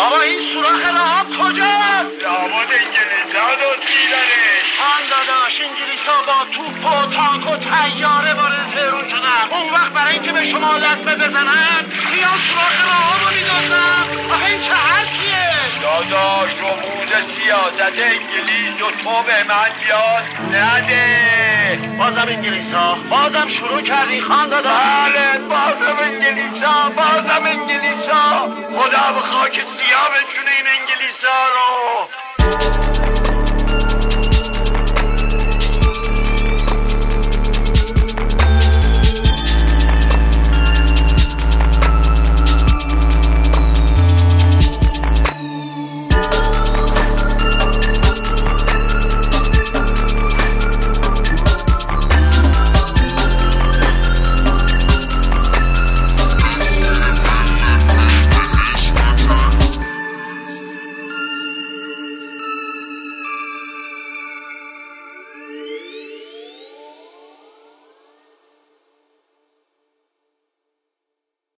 بابا این سوراخ راه کجاست؟ لابد انگلیسا دزدیدنش. خان داداش انگلیسا با توپ و تانک و طیاره وارد تهران شدن. اون وقت برای اینکه به شما لطمه بزنن میان سوراخ راه رو میدازن. آخه این چه حرفیه؟ داداش رموز سیاست انگلیس و تو به من یاد نده. بازم انگلیسا بازم شروع کردی خان داداش. بله بازم انگلیسا. خدا به خاک سیاه بچونه این انگلیسا رو.